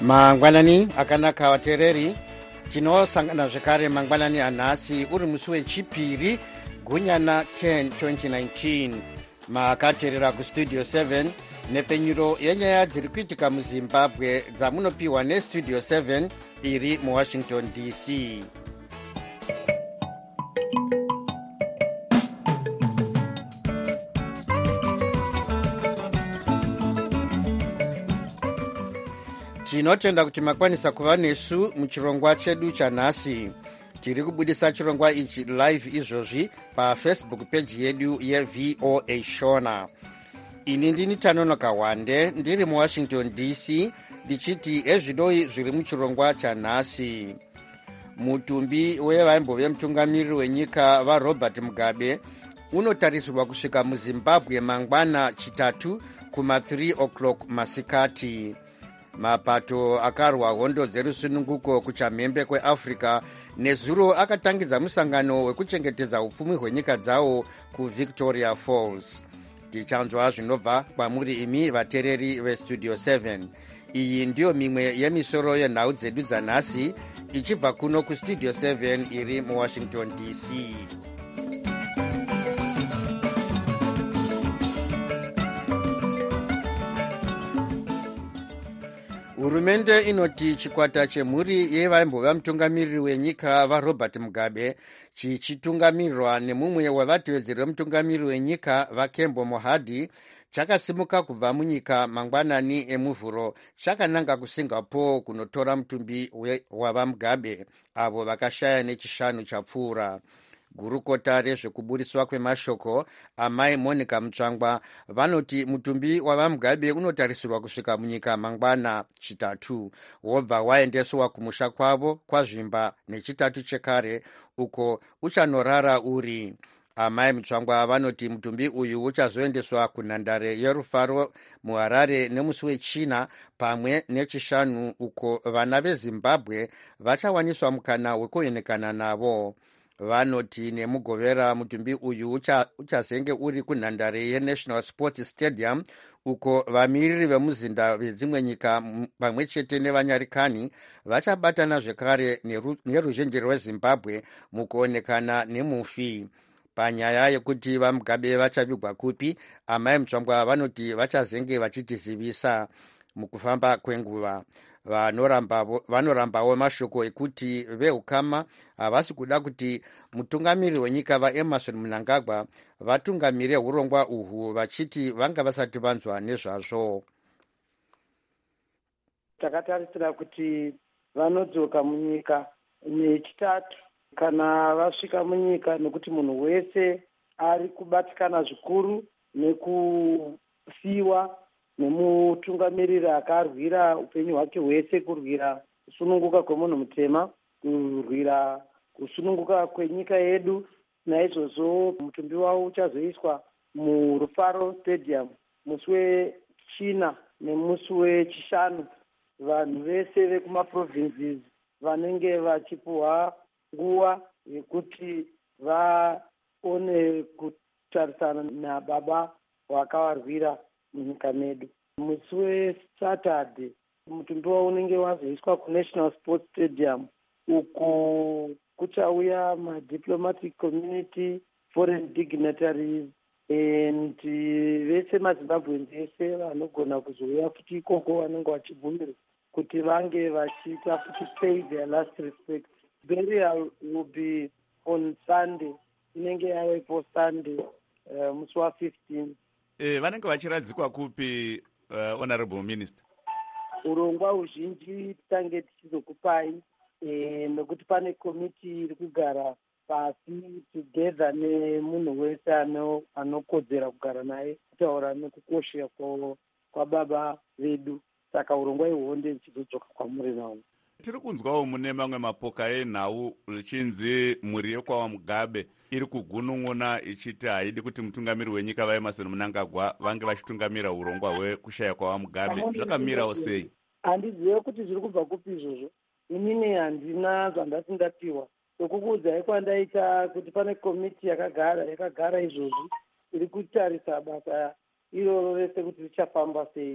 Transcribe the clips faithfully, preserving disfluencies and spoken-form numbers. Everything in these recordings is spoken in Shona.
mangwanani akanaka vateereri, tinosangana zvekare mangwanani anhasi uri musi wechipiri gunyana ten twenty nineteen. Makateerera kustudio seven nepenyuro yenyaya dziri kuitika muzimbabwe dzamunopiwa nestudio seven iri muwashington D C. Tinotenda kuti makwanisa kuva nesu muchirongwa chedu chanhasi. Tiri kubudisa chirongwa ichi live izvozvi pafacebook page yedu yeV O A Shona. Ini ndini Tanonoka Wande ndiri muwashington D C ndichiti ezvidoi zviri muchirongwa chanhasi. Mutumbi wevaimbove mutungamiriri wenyika vaRobert Mugabe unotarisirwa kusvika muzimbabwe mangwana chitatu kuma three o'clock masikati. Mapato akarwa hondo dzerusununguko kuchamhembe kweAfrica nezuro akatangidza musangano wekuchengetedza upfumi hwenyika dzawo kuVictoria Falls. Tichanzwa zvinobva kwamuri imi vateereri vestudio seven. Iyi ndiyo mimwe yemisoro yenhau dzedu dzanhasi ichibva kuno kustudio seven iri muwashington D C. Hurumende inoti chikwata chemhuri yevaimbova mutungamiriri wenyika vaRobert Mugabe chichitungamirirwa nemumwe wevatevedzeri vemutungamiriri wenyika vaKembo Mohadi chakasimuka kubva munyika mangwanani emuvhuro chakananga kuSingapore kunotora mutumbi wavaMugabe avo vakashaya nechishanu chapfuura. Gurukota rezvekuburiswa kwemashoko amai Monica Mutsvangwa vanoti mutumbi wavaMugabe unotarisirwa kusvika munyika mangwana chitatu wobva waendeswa kumusha kwavo kwazvimba nechitatu chekare uko uchanorara uri. Amai Mutsvangwa vanoti mutumbi uyu uchazoendeswa kunhandare yerufaro muHarare nemusi wechina pamwe nechishanu uko vana veZimbabwe vachawaniswa mukana wekuenekana navo. Vanoti nemugovera mutumbi uyu uchazenge uri kunhandare yeNational Sports Stadium uko vamiriri vemuzinda vedzimwe nyika pamwe chete nevanyarikani vachabatana zvekare neruzhinji rweZimbabwe mukuonekana nemufi. Panyaya yekuti vaMugabe vachavigwa kupi, amai Mutsvangwa vanoti vachazenge vachitizivisa mukufamba kwenguva. Vanorambawo mashoko ekuti veukama havasi kuda kuti mutungamiriri wenyika vaEmerson Mnangagwa vatungamire urongwa uhwu vachiti vanga vasati vanzwa nezvazvo. Takatarisira kuti vanodzoka munyika nechitatu kana vasvika munyika, nekuti munhu wese ari kubatikana zvikuru nekusiyiwa nemutungamiriri akarwira upenyu hwake hwese, kurwira kusununguka kwemunhu mutema, kurwira kusununguka kwenyika yedu. Naizvozvo mutumbi wavo uchazoiswa muRufaro Stadium musi wechina nemusi wechishanu. Vanhu vese vekumaprovinces vanenge vachipuhwa nguva yekuti vaone kutarisana nababa wakavarwira munyika medu. Musi weSaturday mutumbi wavo unenge wazoiswa kuNational Sports Stadium uko kuchauya madiplomatic community, foreign dignitaries and vese maZimbabweans ese vanogona kuzouya futi ikoko vanenge vachibvumirwa kuti vange vachiita futi pay their last respect. Burial will be on Sunday, inenge yavepo Sunday uh, musi wa fifteen. Eh, vanenge vachiradzikwa kupi uh, honorable minister? Urongwa huzhinji titange tichizokupai eh, nekuti pane komiti iri kugara pasi together nemunhu wese anokodzera kugara naye kutaura nekukoshera kwababa vedu. Saka urongwa ihwo ndichizodzoka kwamuri nawo. Tiri kunzwawo mune mamwe mapoka enhau richinzi mhuri yekwaMugabe iri kugunun'una ichiti haidi kuti mutungamiriri wenyika vaEmerson Mnangagwa vange vachitungamira urongwa hwekushaya kwaMugabe. Zvakamirawo sei? Handizive kuti zviri kubva kupi izvozvo. Inini handina zvandati ndapiwa. Sokukuudzai kwandaita kuti pane komiti yakagara yakagara izvozvi iri kutarisa basa iroro rese kuti richafamba sei.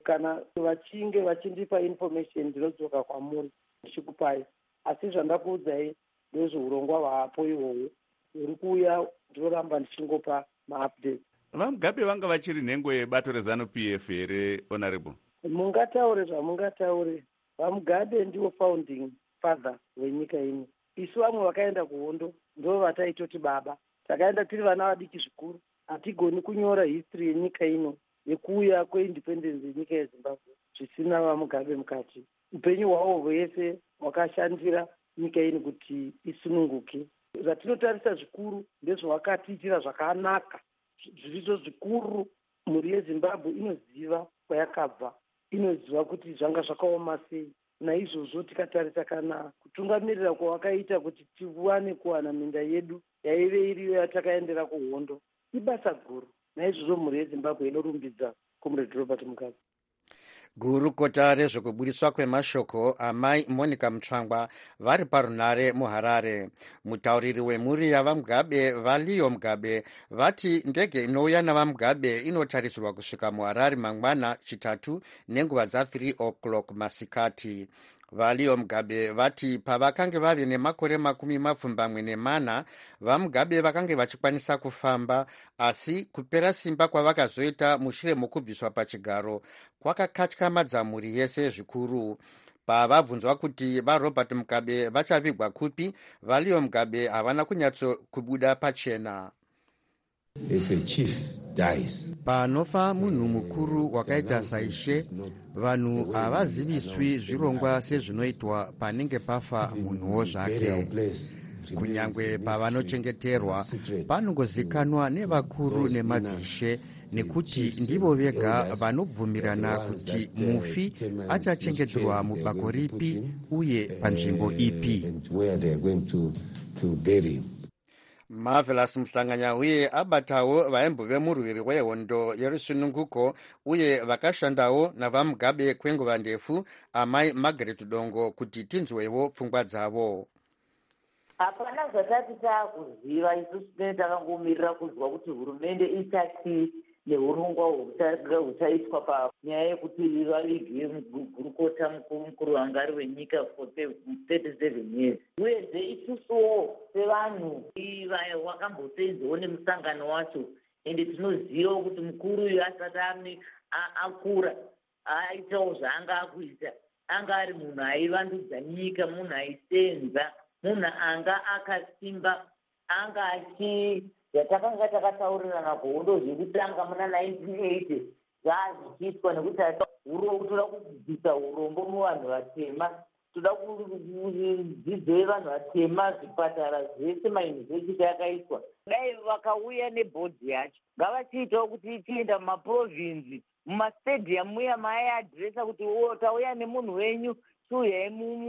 kana vachinge vachindipa information ndinodzoka kwamuri ndichikupai. Asi zvandakuudzai ndezveurongwa hwapo ihwohwo uri kuuya, ndinoramba ndichingopa maupdates. vamugabe vanga vachiri nhengo yebato rezanu P F here honorable? Mungataure zvamungataure, vamugabe ndiwo founding father wenyika ino. Isu vamwe vakaenda kuhondo ndo vataitoti baba. Takaenda tiri vana vadiki zvikuru, hatigoni kunyora history yenyika ino yekuuya kweindependence yenyika yeZimbabwe zvisina vamugabe mukati. Upenyu hwavo hwese hwakashandira nyika ino kuti isununguke. Zvatinotarisa zvikuru ndezvavakatiitira zvakanaka, zvirizo zvikuru. Mhuri yeZimbabwe inoziva kwayakabva, inoziva kuti zvanga zvakaoma sei. Naizvozvo tikatarisa kana kutungamirira kwavakaita kuti tiwane kuwana minda yedu yaive iriyo yatakaendera kuhondo ibasa guru. Naizvozvo mhuri yeZimbabwe inorumbidza Comrade Robert Mugabe. Gurukota rezvekubudiswa kwemashoko amai Monica Mutsvangwa vari parunare muHarare. Mutauriri wemhuri yavamugabe vaLeo Mugabe vati ndege inouya navamugabe inotarisirwa kusvika muHarare mangwana chitatu nenguva dza-three o'clock masikati. vaLeo Mugabe vati pavakange vave nemakore makumi mapfumbamwe nemana vamugabe vakange vachikwanisa kufamba, asi kupera simba kwavakazoita mushure mokubviswa pachigaro kwakakatyamadza mhuri yese zvikuru. Pavabvunzwa kuti vaRobert Mugabe vachavigwa kupi, vaLeo Mugabe havana kunyatso kubuda pachena. If a chief dies, panofa munhu mukuru wakaita saishe, vanhu havaziviswi zvirongwa sezvinoitwa panenge pafa munhuwo zvake. Kunyangwe pavanochengeterwa panongozikanwa nevakuru nemadzishe, nekuti ndivo vega vanobvumirana kuti mufi achachengeterwa mubako ripi uye panzvimbo ipi. Marvelous Muhlanganya uye abatawo vaimbo vemurwiri wehondo yerusununguko uye vakashandawo navamugabe kwenguva ndefu, amai Margaret Dongo, kuti tinzwewo pfungwa dzavo. Hapana zvatati taakuziva, isusu tinenge takangomirira kunzwa kuti hurumende ichati neurongwa huchaitwa panyaya yekuti vavige gurukota mukuru mukuru wanga ari wenyika for thirty-seven years. Uyezve isusuwo sevanhu wakambosenzewo nemusangano wacho, ende tinozivawo kuti mukuru uyu asati akura aitawo zvaanga akuita. Anga ari munhu aivandudza nyika, munhu aisenza, munhu anga akasimba, anga achi yatakanga takataurirana kuhondo zvekutanga muna nineteen eighty zvaazvichiitwa nekuti toda kudzidzisa urombo muvanhu vatema, toda kudzidzo yevanhu vatema, zvipatara zvese, mayunivhesiti yakaiswa. Dai vakauya nebhodhi yacho ngavachiitawo kuti ichienda mumaprovinzi, mumastadium muya maaiadhiresa kuti tauya nemunhu wenyu, chiuyai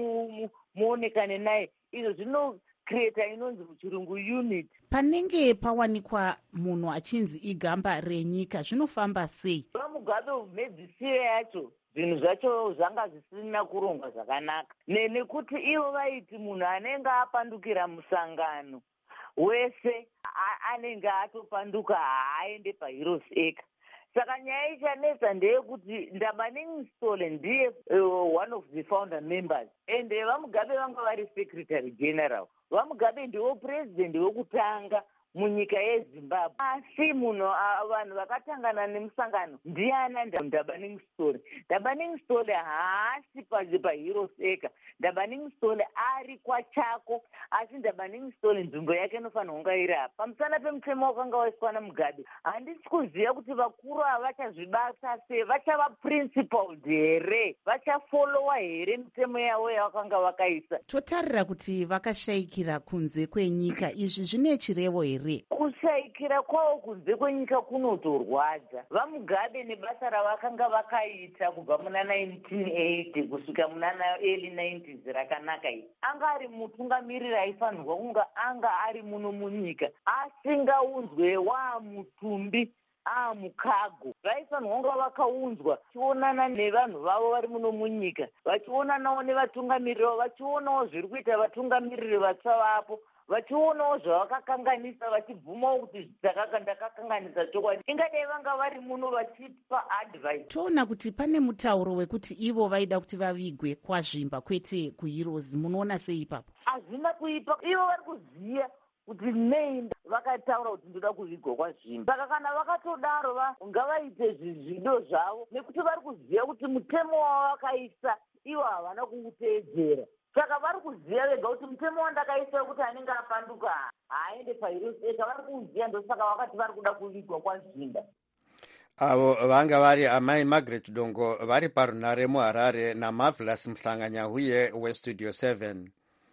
muonekane naye. Izvo zvino creator inonzi muchirungu unit. Panenge pawanikwa munhu achinzi igamba renyika, zvinofamba sei? Vamugabe medzisiyo yacho zvinhu zvacho zvanga zvisina kurongwa zvakanaka, nekuti ivo vaiti munhu anenge apandukira musangano wese anenge atopanduka haaende paHeroes Acre. Saka nyaya ichanetsa ndeyekuti Ndabaningi Stole ndiye uh, one of the founder members, and vamugabe vanga vari secretary general. Vamugabe ndiwo president wekutanga munyika yeZimbabwe. Asi munhu vanhu vakatangana nemusangano ndiana Ndabaningi Stole. Ndabaningi Stole haasi paHeroes Acre. Ndabaningi Stole ari kwachako, asi Ndabaningi Stole nzvimbo yake inofanira kunga iri apa. Pamusana pemutemo wakanga waiswa naMugabe, handisi kuziva kuti vakuru ava vachazvibasa sei, vachava principled here, vachafolowa here mitemo yavo yavakanga vakaisa. Totarira kuti vakashayikira kunze kwenyika, izvi zvine chirevo here? Kushayikira kwavo kunze kwenyika kunotorwadza. Vamugabe nebasa ravakanga vakaita kubva muna nineteen eighty kusvika muna early nineties rakanaka iri, anga ari mutungamiriri aifanirwa kunga anga ari muno munyika, asingaunzwe waa mutumbi aa mukago vaifanirwa kunge vakaunzwa vachionana nevanhu vavo vari muno munyika, vachionanawo nevatungamiriri vavo, vachionawo zviri kuita vatungamiriri vatsva vapo, vachionawo zvavakakanganisa, vachibvumawo kuti ndakakanganisa chokwadi. Ingadai vanga vari muno vachipa advice. Toona kuti pane mutauro wekuti ivo vaida kuti vavigwe kwazvimba kwete kuheroes. Munoona sei ipapo? Hazvina kuipa, ivo vari kuziya kuti nei vakataura kuti ndoda kuvigwa kwazvimba. Saka kana vakatodaro ngavaite zvido zvavo, nekuti vari kuziya kuti mutemo wavakaisa ivo havana kuuteedzera. Saka vari kuziya vega kuti mutemo wandakaisa wekuti anenge apanduka haaende paheroes, vari kuuziya, ndosaka vakati vari kuda kuvigwa kwazvimba. Avo vanga vari amai Margaret Dongo vari parunare muHarare naMarvelous Mhlanganyahuye weStudio seven.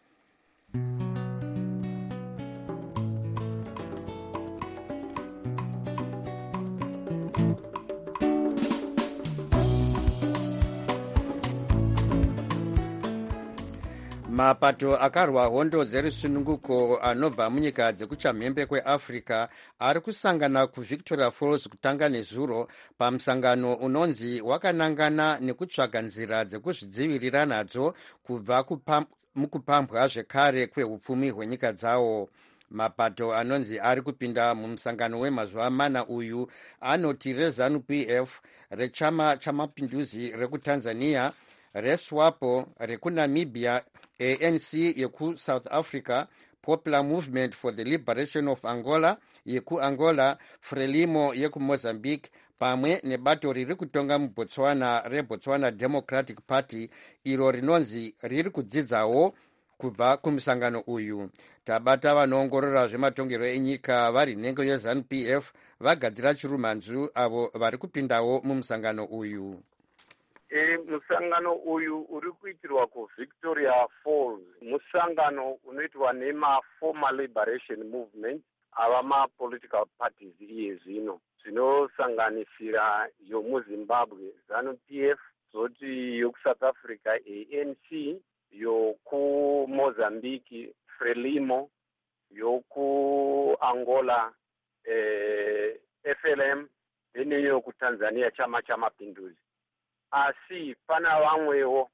Mapato akarwa hondo dzerusununguko anobva munyika dzekuchamhembe kweAfrica ari kusangana kuVictoria Falls kutanga nezuro pamusangano unonzi wakanangana nekutsvaga nzira dzekuzvidzivirira nadzo kubva mukupambwa zvekare kwehupfumi hwenyika dzawo. Mapato anonzi ari kupinda mumusangano wemazuva mana uyu anoti reZANU-P F, rechama chamapinduzi rekuTanzania, reSWAPO rekuNamibia, A N C yekuSouth Africa, Popular Movement for the Liberation of Angola yekuAngola, FRELIMO yekuMozambique, pamwe nebato riri kutonga muBotswana reBotswana Democratic Party, iro rinonzi riri kudzidzawo kubva kumusangano uyu. Tabata vanoongorora zvematongero enyika vari nhengo yeZANU-P F vagadzira chirumanzu avo vari kupindawo mumusangano uyu. E, musangano uyu uri kuitirwa kuVictoria Falls, musangano unoitwa nema-Former Liberation Movement ava ma-political parties iye zvino, zvinosanganisira yomuZimbabwe ZANU-P F, zoti yokuSouth Africa A N C, yokuMozambique FRELIMO, yokuAngola eh, F L M, neyokuTanzania chama chamapinduzi. Asi pana vamwewo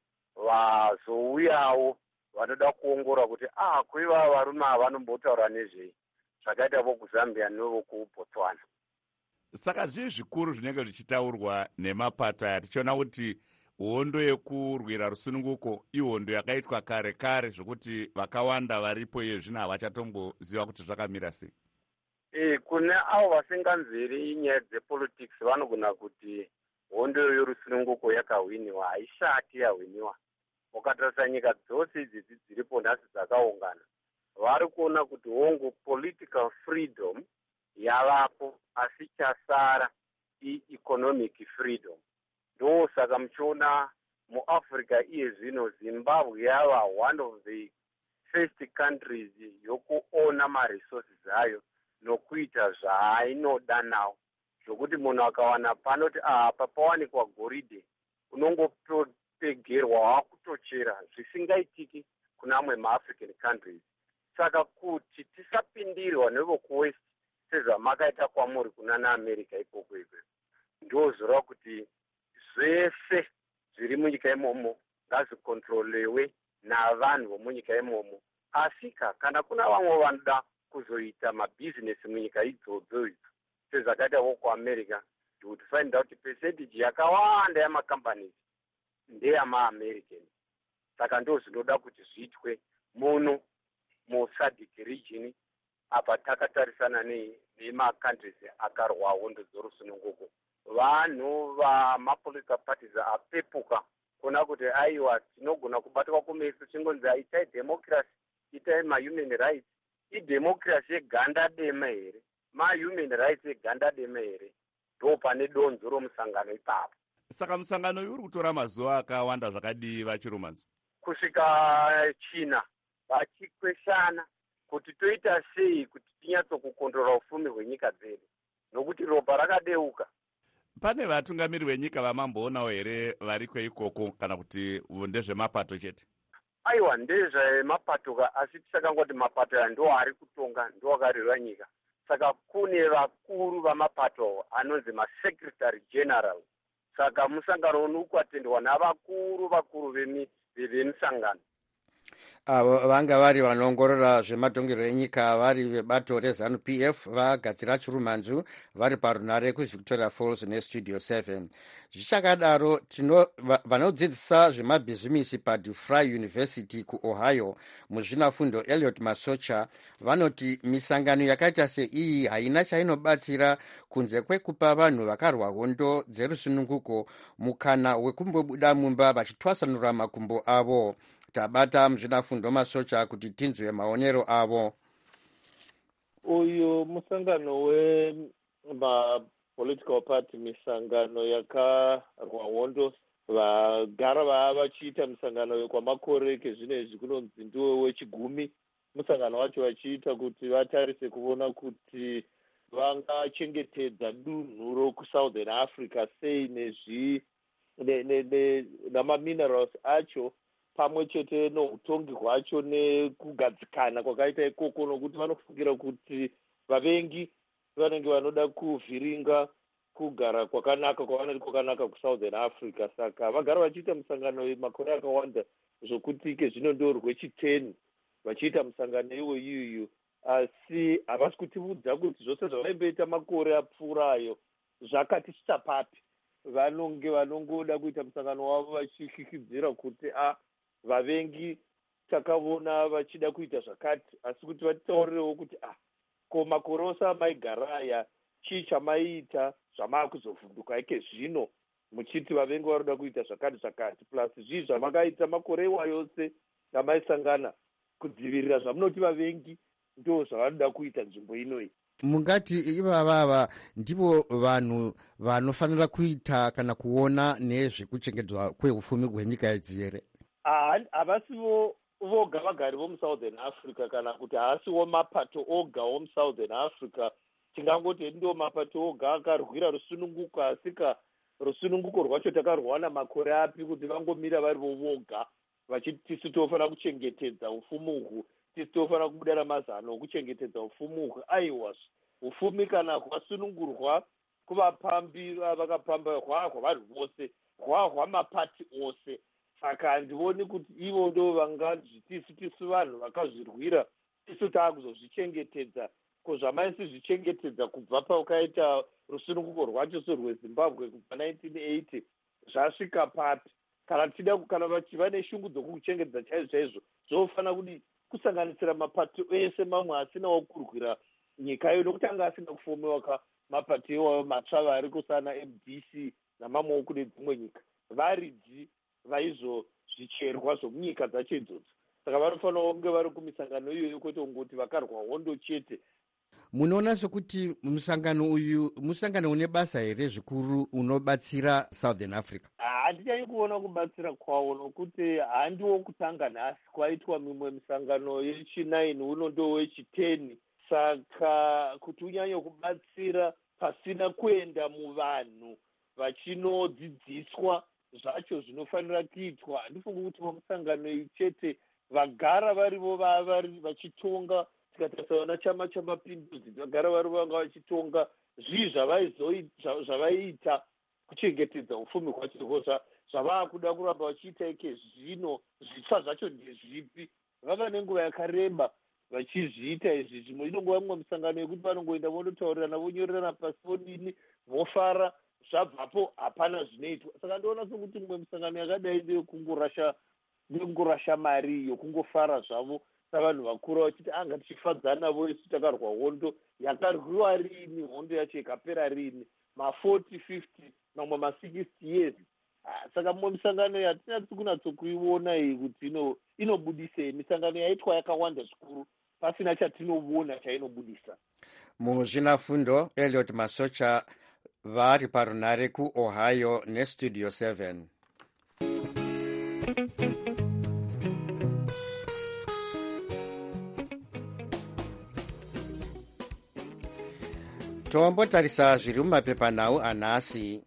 vazouyawo vanoda kuongora kuti ah kuiva varume avanombotaura nezvei zvakaita vokuZambia nevokuBotswana. Saka zvii zvikuru zvinenge zvichitaurwa nemapato aya, tichiona kuti hondo yekurwira rusununguko ihondo yakaitwa kare kare zvokuti vakawanda varipo iye zvino havachatomboziva kuti zvakamira sei. E, kune avo vasinganzviri nyaya dzepolitics vanogona kuti hondo yorusununguko yakahwiniwa, haishati yahwiniwa. Ukatarisa nyika dzose idzi dziripo nhasi dzakaungana, vari kuona kuti hongu political freedom yavapo, asi chasara i-economic freedom. Ndo saka muchiona muAfrica iye zvino Zimbabwe yava one of the first countries yokuona maresources ayo nokuita zvaainoda nawo. Zvokuti munhu akawana panoti apa pawanikwa goridhe unongopegerwa wakutochera zvisingaitiki kuna amwe maAfrican countries. Saka kuti tisapindirwa nevokuwest sezvamakaita kwamuri kuna naAmerica ikoko ikoko, ndozvoreva kuti zvese zviri munyika imomo ngazvikontrolewe navanhu vomunyika imomo. Asika kana kuna vamwe vanoda kuzoita mabhizinesi munyika idzodzo idzo sezvakaita vokuAmerica, you would find out percentage yakawanda yamacompanies ndeyamaAmerican. Saka ndo zvinoda kuti zviitwe muno muSADC region apa takatarisana nema-countries akarwa hondo dzorusununguko. Vanhu vamapolitical parties apepuka kuona kuti aiwa tinogona kubatwa kumeso chingonzi itai democracy, itai ma-human rights. I-democracy yeganda dema here, ma-human rights eganda dema here, ndo pane donzo romusangano ipapo. Saka musangano uyu uri kutora mazuva akawanda zvakadii vachirumanzo? Kusvika China vachikweshana kuti toita sei kuti tinyatsokukontrola ufumi hwenyika dzedu, nokuti ropa rakadeuka. Pane vatungamiri venyika vamamboonawo here variko ikoko kana kuti ndezvemapato chete? Aiwa, ndezvemapato, asi tisakangoti mapato aya ndo ari kutonga, ndo akarirwa nyika. saka kune vakuru vamapato anonzi masecretary general. Saka musangano unokwatendwa navakuru vakuru vemisangano. Avo vanga vari vanoongorora zvemadhongero enyika vari vebato rezanu P F vagadzira chirumanzu vari parunare kuVictoria Falls nestudio seven. Zvichakadaro vanodzidzisa zvemabhizimisi paDeFry University kuOhio muzvinafundo Elliot Masocha vanoti misangano yakaita seiyi haina chainobatsira kunze kwekupa vanhu vakarwa hondo dzerusununguko mukana wekumbobuda mumba vachitwasanura makumbo avo. Tabata muzvinafundo Masocha kuti tinzwe maonero avo. Uyu musangano wemapolitical party, misangano yakarwa hondo, vagara vava vachiita misangano kwamakore kezvinezvi kunonzi ndiwo wechigumi. Musangano wacho vachiita kuti vatarise kuona kuti vangachengetedza dunhu rokuSouthern Africa sei nezvi namaminerals acho pamwe chete noutongi hwacho nekugadzikana kwakaita ikoko, nokuti vanofungira kuti vavengi vanenge vanoda kuvhiringa kugara kwakanaka kwavanenge kwakanaka kuSouthern Africa. Saka vagara vachiita musangano makore akawanda zvokuti kezvino ndo rwechiteni vachiita musangano iwo iyoyo, asi havasi kutiudza kuti zvose zvavaimboita makore apfuurayo zvakatisvitsa papi. Vanonge vanongoda kuita musangano wavo vachihlikidzira kuti a vavengi takavona vachida kuita zvakati, asi kuti vatitaurirewo kuti ah ko makore ose amaigara aya chii chamaiita zvamakuzovhunduka ike zvino muchiti vavengi varoda kuita zvakati zvakati, plus zvii zvamakaita makore iwa yose amaisangana kudzivirira zvamunoti vavengi ndo zvavanoda kuita nzvimbo inoyi. Mungati ivavava ndivo vanhu vanofanira kuita kana kuona nezvekuchengetedzwa kweupfumi hwenyika yedzi here? Havasivo voga vagari vomuSouthern Africa kana kuti haasiwo mapato oga womuSouthern Africa. Tingangoti ndo mapato oga akarwira rusununguko, asika rusununguko rwacho takarwana makore api kuti vangomira vari voga vachiti tisu tofanira kuchengetedza ufumi uhu, tisu tofanira kubuda namazano okuchengetedza ufumi uhu. Aiwa, ufumi kana hwasunungurwa kuvapambi vakapamba hwahwa vanhu vose, hwahwa mapati ose. Saka handioni kuti ivo ndo vanganzi tisu tisu vanhu vakazvirwira tisu taakuzozvichengetedza. Ko zvamaisi zvichengetedza kubva paukaita rusununguko rwacho sorweZimbabwe kubva nineteen eighty zvasvika papi? Kana tida kana vachiva neshungu dzokuchengetedza chaizvo chaizvo zvofanira kuti kusanganisira mapato ese mamwe asinawo kurwira nyika iyo, nokuti anga asina kufomewa ka mapato iwayo matsva ari kusana M D C namamwewo kune dzimwe nyika varidzi vaizozvicherwa zvomunyika dzacho idzodzo. Saka vanofanira kunge vari kumisangano iyoyo kwete kungoti vakarwa hondo chete. Munoona sokuti musangano uyu musangano une basa here zvikuru unobatsira Southern Africa? Handichanyi kuona kubatsira kwawo, nokuti handiwo kutanga nhasi kwaitwa mimwe misangano yechinaini, uno ndo wechiteni. Saka kuti unyanye kubatsira pasina kuenda muvanhu vachinodzidziswa zvacho zvinofanira kuitwa, handifungi kuti vamusangano iyi chete vagara varivo vari vachitonga. Tikatasaona chama chamapinduzi vagara vari vanga vachitonga zvii zvavaiita kuchengetedza ufumi hwacho zvavaakuda kuramba vachiita ike zvino, zvitsva zvacho ndezvipi? Vava nenguva yakareba vachizviita izvi. Zvimwe inongova mumwe misangano yekuti vanongoenda vonotaurirana vonyorerana pasi vodini vofara, zvabvapo hapana zvinoitwa. Saka ndoona sokuti mumwe misangano yakadai ndeyekungorasha ndeyekungorasha mari yokungofara zvavo savanhu vakuru vachiti anga tichifadzana voisu takarwa hondo yakarwiwa rini, hondo yacho ikapera rini, ma-forty fifty mamwe ma-sixty years. Saka mumwe misangano yatinatsi kunatsokuiona iyi kuti inobudisei. Misangano yaitwa yakawanda zvikuru pasina chatinoona chainobudisa. Muzvinafundo Elliot Masocha vari parunare kuOhio nestudio seven. Tombotarisa zviri mumapepanhau anhasi.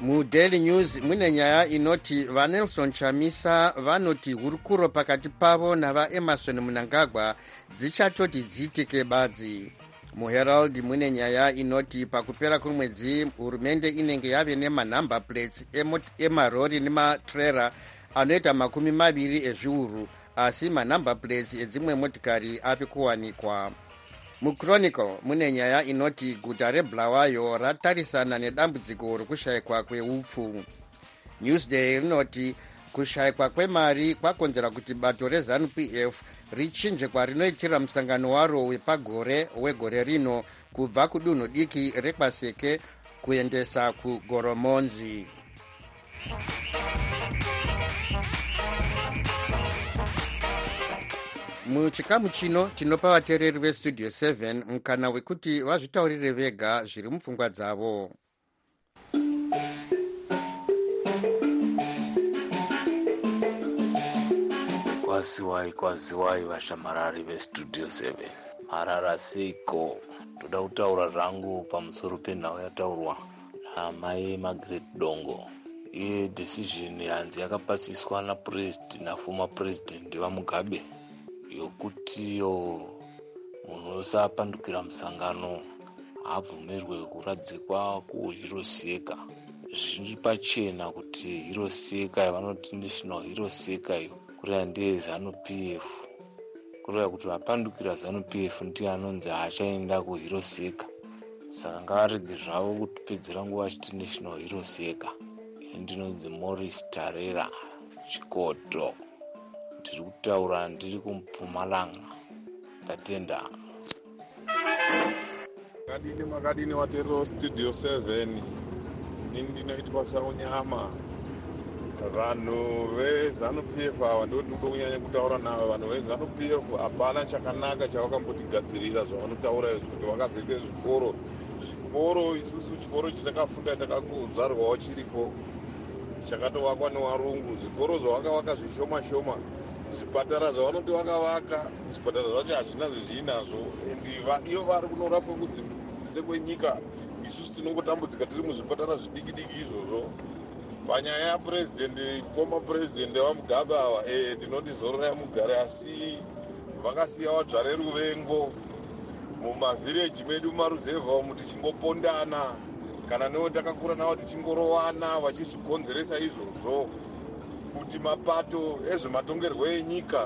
mudaily news mune nyaya inoti vanelson chamisa vanoti hurukuro pakati pavo navaemerson mnangagwa dzichatoti dziitike badzi. Muherald mune nyaya inoti pakupera kwemwedzi hurumende inenge yave nemanumber plates emarori nematrera anoita makumi maviri ezviuru, asi manumber plates edzimwe motikari api kuwanikwa. Muchronicle mune nyaya inoti guta rebulawayo ratarisana nedambudziko rekushayikwa kweupfu. Newsday rinoti kushayikwa kwemari kwakonzera kuti bato reZANU-P F richinje kwarinoitira musangano waro wepagore wegore rino kubva kudunhu diki rekwaseke kuendesa kugoromonzi. Muchikamu chino tinopa vateereri vestudio seven mukana wekuti vazvitaurire vega zviri mupfungwa dzavo. Kwaziwai kwaziwai vashamarari vestudio seven. Marara siko toda kutaura zvangu pamusoro penhau yataurwa namai Margaret Dongo. Iye decision yanzi yakapasiswa napresident naformer president vaMugabe yokuti yo munhu wese apandukira musangano abvumirwe kuradzikwa kuhiroseka. Zviri pachena kuti hiroseka yavanoti national hiroseka iyo kureva ndiye ZANU-P F, kureva kuti vapandukira ZANU-P F ndiye anonzi haachaenda kuhiroseka. Saka ngavarege zvavo kutipedzera nguva achiti national hiroseka. Ndinonzi Morris Tarera Chikoto, ndiri kutaura ndiri kuMpumalanga. Ndatenda. Makadini makadini wateerera studio seven. Nini ndinoitwa saunyama. Vanhu veZANU-P F ava ndo ndinoda kunyanya kutaura navo. Vanhu veZANU-P F hapana chakanaka chavakambotigadzirira zvavanotaura izvo kuti vakazoita zvikoro. Zvikoro isusu chikoro chatakafunda takakuzvarwawo chiriko chakatovakwa nevarungu. Zvikoro zvavakavaka zvishoma shoma, zvipatara zvavanoti vakavaka zvipatara zvacho hazvina zvezviinazvo, and ivo vari kunorapwa kunze kwenyika. Isusu tinongotambudzika tiri muzvipatara zvidiki diki izvozvo. Panyaya yapurezidendi former president vaMugabe ava eh tinoti zororai mugare, asi vakasiyawo dzvare ruvengo mumavhireji medu maruzevha umu tichingopondana, kana newo takakura navo tichingorowana vachizvikonzeresa izvozvo kuti mapato ezvematongerwo enyika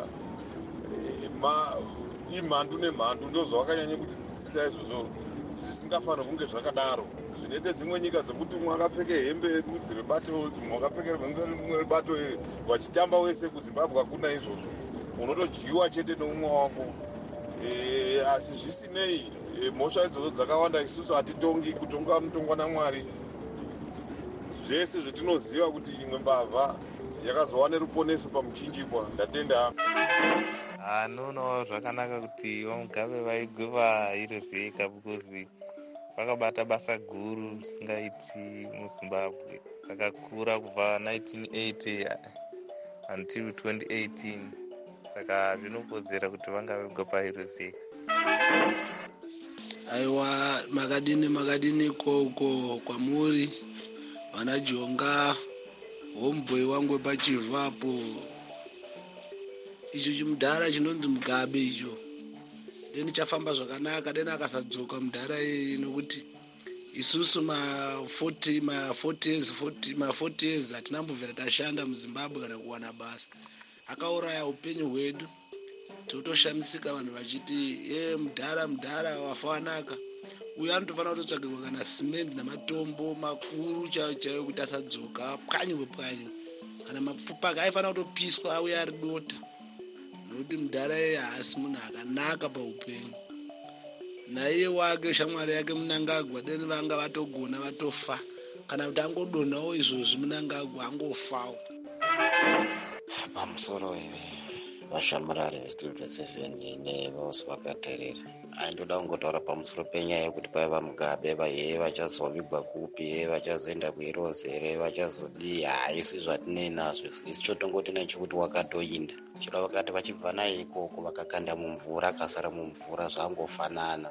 imhandu nemhandu ndozvavakanyanya kutidzidzisa izvozvo zvisingafaniri kunge zvakadaro. Zvinoite dzimwe nyika dzekuti umwe akapfeke hembe yerudzi rebato, umwe akapfeke hembe rimwe rebato vachitamba wese kuZimbabwe hakuna izvozvo, unotojiwa chete neumwe wako. E, asi zvisinei e, mhosva idzodzo dzakawanda isusu hatitongi, kutonga anotongwa naMwari. Zvese zvetinoziva kuti imwe mbavha yakazowane ruponeso pamuchinjikwa. Ndatenda. Anoona zvakanaka kuti vaMugabe vaigwe vahiroseka because vakabata basa guru risingaiti muZimbabwe rakakura kubva nineteen eighty until twenty eighteen. Saka zvinokodzera kuti vanga vegwa pahiroseka. Aiwa, makadini makadini koko kwamuri vana Jonga, homeboy wangu pachivhapo. Icho chimudhara chinonzi Mugabe icho deni chafamba zvakanaka, deni akasadzoka mudhara iyi, nokuti isusu ma forty ma forty years forty ma forty years hatinambobvira tashanda muZimbabwe kana kuwana basa. Akauraya upenyu hwedu, totoshamisika vanhu vachiti ye mudhara mudhara wafa wanaka. Uyu anotofanira kutotsvagirwa kana simende namatombo makuru chaiwo kuti asadzoka pwanyiwe pwanyiwe, kana mapfupa ake aifanira kutopiswa auya ari dota, nokuti mudhara iye haasi munhu akanaka paupenyu. Naiye wake shamwari yake Mnangagwa deni vanga vatogona vatofa, kana kuti angodonhawo izvozvi Mnangagwa angofawo. Pamusoro ivi vashamarari vestudio seven nevose vakateerera, aindoda kungotaura pamusoro penyaya yekuti pai vaMugabe vaye vachazovigwa kupi, ye vachazoenda kuHeroes here, vachazodii. Haisi zvatinei nazvo isi, chotongoti nechekuti wakatoinda chero vakati vachibva naye ikoko vakakanda mumvura akasara mumvura zvangofanana.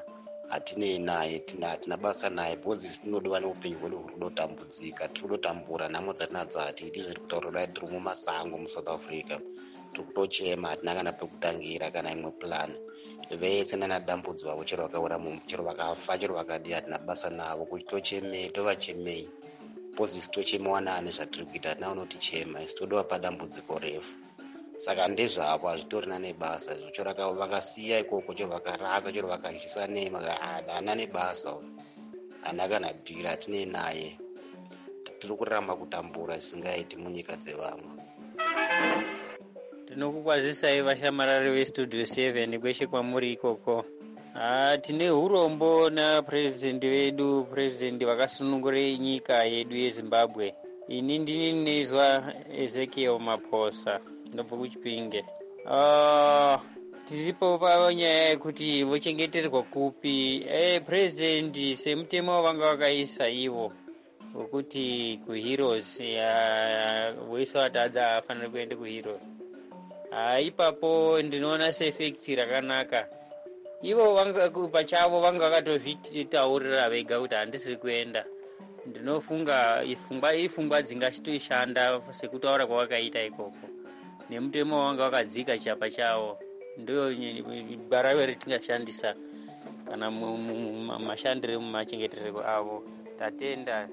hatinei naye, hatina basa naye bhozi tinodiwa neupenyu hwedu huri kudotambudzika, tiri kudotambura nhamo dzatinadzo hatiiti zviri kutaura kudai tiri mumasango muSouth Africa, tiri kutochema, hatina kana pekutangira kana imwe plan. Vese nanadambudzwa chero vakaura munhu, chero vakafa, chero vakadi, hatina basa navo, kuti tochemei tovachemei bhozi isi tochemewa nani zvatiri kuita, hatina unotichema, isi todiwa padambudziko refu. Saka ndezvavo hazvitorina nebasa, chero vakasiya ikoko, chero vakarasa, chero vakachisa nema, haana nebasa, haana kana dhira, hatinei naye, tiri kuramba kutambura zvisingaiti munyika dzevamwe. Tinokukwazisai vashamarari vestudio seven kweshe kwamuri ikoko. Ah, tine urombo napurezidendi vedu, purezidendi vakasunungura nyika yedu yeZimbabwe. Ini ndini ndinezwa Ezekiel Maposa, ndobva kuChipinge. Ah, tiripo panyaya yekuti vochengeterwa kupi. Eh, purezidendi semutemo wavanga vakaisa ivo wekuti kuHeroes, wese watadza afanira kuenda kuHeroes. Ah, ipapo ndinoona seefekti rakanaka. Ivo vanga pachavo vanga vakatozvitaurira vega kuti handisiri kuenda. Ndinofunga ifungwa ifungwa dzingachitoshanda sekutaura kwavakaita ikoko. Nemutemo wanga wakadzika chapa chavo. Ndio barawe ritingashandisa kana mashandire mumachengeterero avo. Tatenda.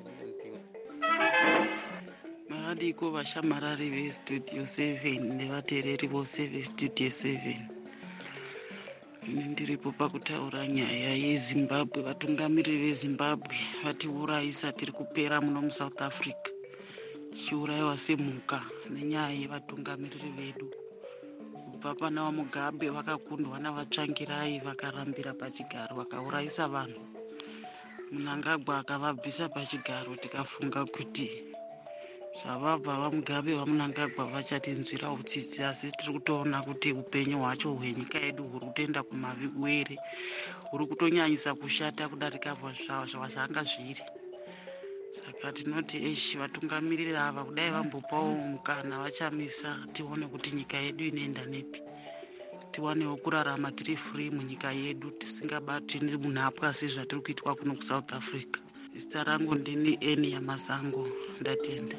Maadiko vashamarari vestudio seven nevateereri vose vestudio seven. Ini ndiripo pakutaura nyaya yeZimbabwe. Vatungamiriri veZimbabwe vatiurayisa tiri kupera muno muSouth Africa, tichiurayiwa semhuka nenyaya yevatungamiriri vedu. Kubva pana vaMugabe vakakundwa navatsvangirai vakarambira pachigaro vakaurayisa vanhu. Mnangagwa akavabvisa pachigaro, tikafunga kuti zvavabva vaMugabe vaMnangagwa vachatinzwira utsitsi, asi tiri kutoona kuti upenyu hwacho hwenyika yedu huri kutoenda kumavigwere, huri kutonyanyisa kushata kudarika zvazvanga zviri. Saka tinoti eshi vatungamiriri ava kudai vambopawo mukana vachamisa, tione kuti nyika yedu inoenda nepi, tiwanewo kurarama tiri free munyika yedu tisingabatwi nemunhapwa sezvatiri kuitwa kuno kuSouth Africa. Zita rangu ndini Eni Yamasango, ndatenda.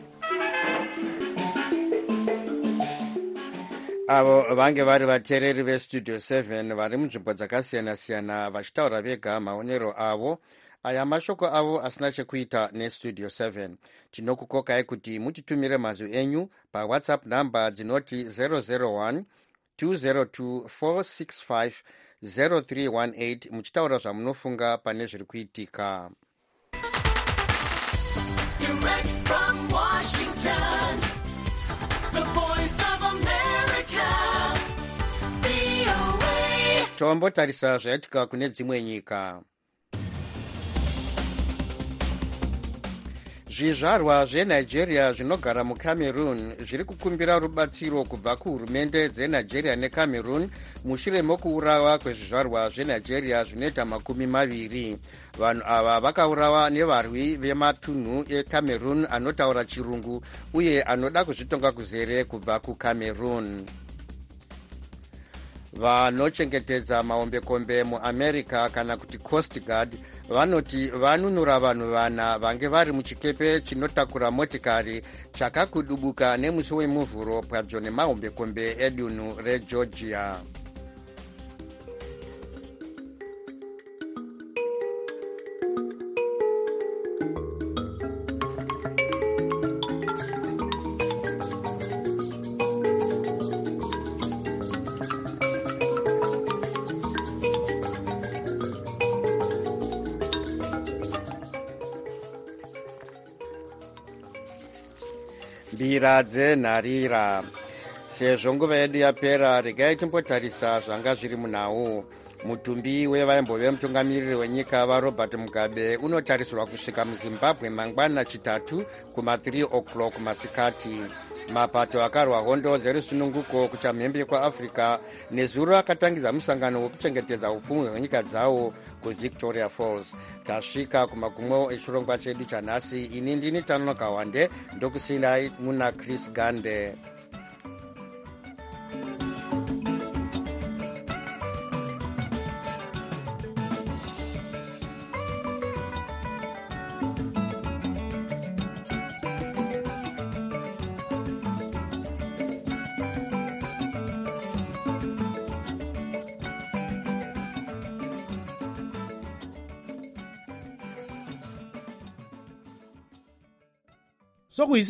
Avo vange vari vateereri vestudio seven vari munzvimbo dzakasiyana-siyana vachitaura vega maonero avo. Aya mashoko avo asina chekuita nestudio seven. Tinokukokai kuti mutitumire mazwi enyu pawhatsapp namba dzinoti zero zero one two zero two four six five zero three one eight muchitaura zvamunofunga pane zviri kuitika. Direct from Washington, the voice of America, V O A. Tombotarisa zvaitika kune dzimwe nyika. Zvizvarwa zveNigeria zvinogara muCameroon zviri kukumbira rubatsiro kubva kuhurumende dzeNigeria neCameroon mushure mokuurawa kwezvizvarwa zveNigeria zvinoita makumi maviri. Vanhu ava vakaurawa nevarwi vematunhu eCameroon anotaura chirungu uye anoda kuzvitonga kuzere kubva kuCameroon. Vanochengetedza mahombekombe muAmerica kana kuti Coast Guard vanoti vanunura vanhu vana vange vari muchikepe chinotakura motikari chakakudubuka nemusi wemuvhuro pedyo nemahombekombe edunhu reGeorgia. Mbira dzenharira. Sezvo nguva yedu yapera, regai timbotarisa zvanga zviri munhau. Mutumbi wevaimbove mutungamiriri wenyika vaRobert Mugabe unotarisirwa kusvika muZimbabwe mangwana chitatu kuma three o'clock masikati. Mapato akarwa hondo dzerusununguko kuchamhembe kwaAfrica nezuro akatangidza musangano wekuchengetedza upfumi hwenyika dzawo kuVictoria Falls. Tasvika kumagumo echirongwa chedu chanhasi. Ini ndini Tanoka Wande, ndokusiyai muna Chris Gande. so